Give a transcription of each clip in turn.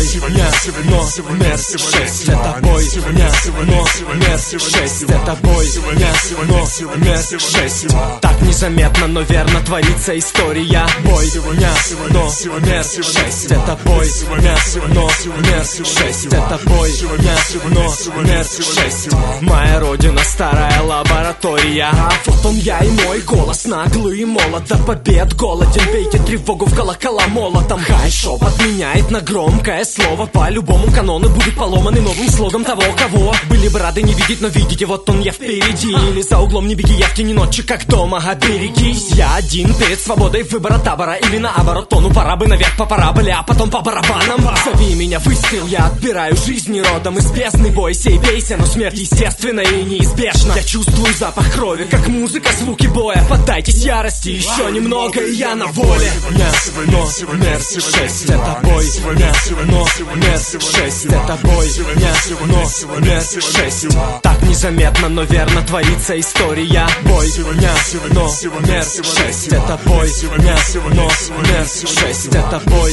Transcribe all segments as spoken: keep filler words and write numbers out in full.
номер шесть. Это бой номер шесть. Это бой номер шесть. Так незаметно, но верно творится история. Бой номер шесть. Это бой номер шесть. Это бой номер шесть. Моя родина, старая лаборатория. Вот он я и мой голос, наглый и молод. До побед голоден, бейте тревогу в колокола молотом. Хай шепот меняет на громкое слово. По-любому каноны будут поломаны новым слогом того, кого были бы рады не видеть, но видите, вот он я впереди. Или за углом не беги, я в тени ночи, как дома, оберегись. Я один перед свободой выбора табора. Или наоборот, тону пора бы наверх по параболе, а потом по барабанам. Зови меня, выстрел, я отбираю жизни родом из бездны. Бойся и бейся, но смерть естественна и неизбежна. Я чувствую запах крови, как музыка, звуки боя. Поддайтесь ярости, еще немного, и я на воле. Номер шесть. Это бой номер шесть. Это бой номер шесть. Так незаметно, но верно творится история. Бой номер шесть. Это бой номер шесть. Это бой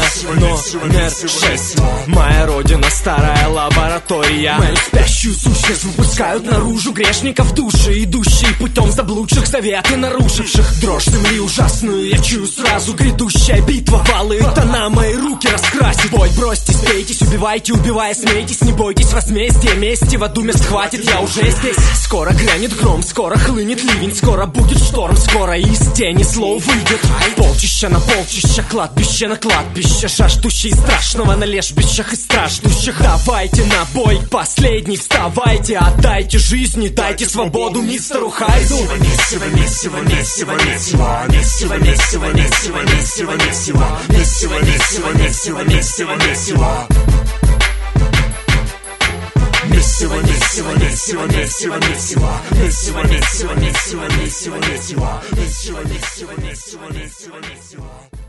номер шесть. Моя родина, старая лаборатория. Мою спящую сущность выпускают наружу грешников души, идущие путем заблудших, советы нарушивших. Дрожь земли ужасную я чую сразу. Грядущая битва, валы тона мои руки раскрасит. Бой бросьтесь, бейтесь, убивайте, убивая, смейтесь. Не бойтесь возмездия, мести в аду мест хватит, я уже здесь. Скоро грянет гром, скоро хлынет ливень, скоро будет шторм, скоро из тени слов выйдет полчища на полчища, кладбище на кладбище, жаждущие страшного на лежбищах и страждущих. Давайте на бой последний, вставайте, отдайте жизни, дайте свободу мистеру Хайду. Месиво, месиво, месиво, месиво, месиво, месиво, месиво, месиво, месиво, месиво, месиво, месиво, месиво, месиво. Месиво, месиво, месиво, месиво, месиво, месиво, месиво, месиво, месиво, месиво, месиво, месиво, месиво, месиво, месиво.